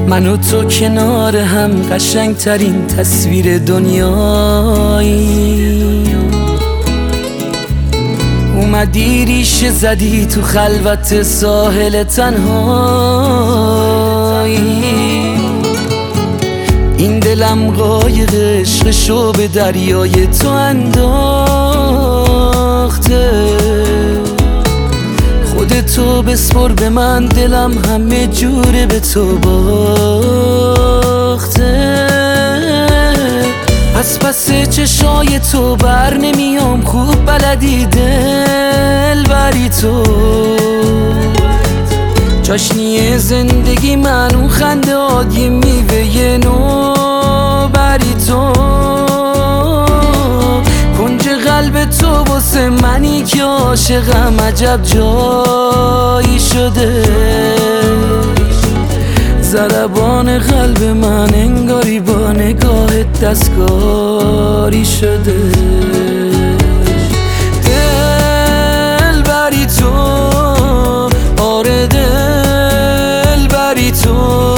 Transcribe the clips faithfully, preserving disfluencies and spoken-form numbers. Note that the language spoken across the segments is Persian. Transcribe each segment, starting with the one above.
من و تو کنار هم قشنگ ترین تصویر دنیایی. اومدی ریشه زدی تو خلوت ساحل تنهایی. این دلم قایق عشقشو به دریای تو انداخته. خودتو بسپر به من، دلم همه جوره به تو باخته. از پس چشای تو بر نمیام، خوب بلدی دل بری تو. چاشنی زندگی من اون خنده آدی میوه نو بری تو. کنج قلب تو واسه منی که عاشقم عجب جایی شده. ضربان قلب من انگاری با نگاهت دستکاری شده. دل بری تو، آره دل بری تو.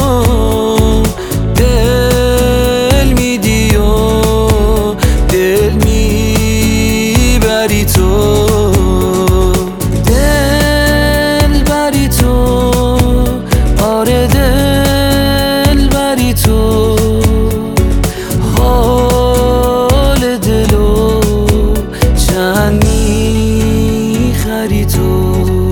دل میدی و دل میبری تو. دل بری تو، آره دل بری تو. حال دلو چند میخری تو.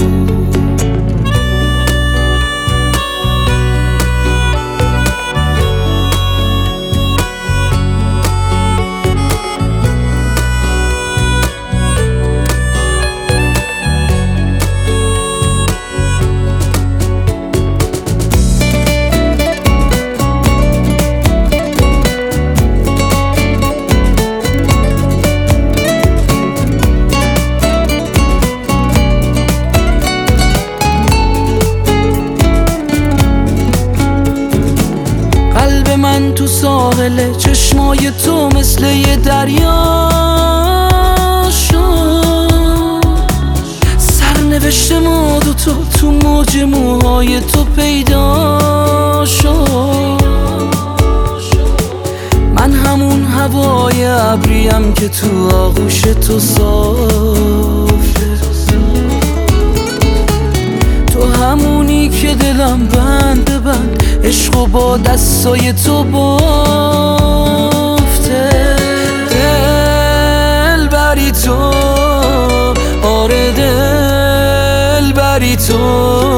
من تو ساحل چشمای تو مثل یه دریا شد. سرنوشت ما دو تا تو موج موهای تو پیدا شد. من همون هوای ابریم که تو آغوش تو صافه. تو همونی که دلم بند بند عشقو با دستای تو بافته. دل بری تو، آره دل بری تو.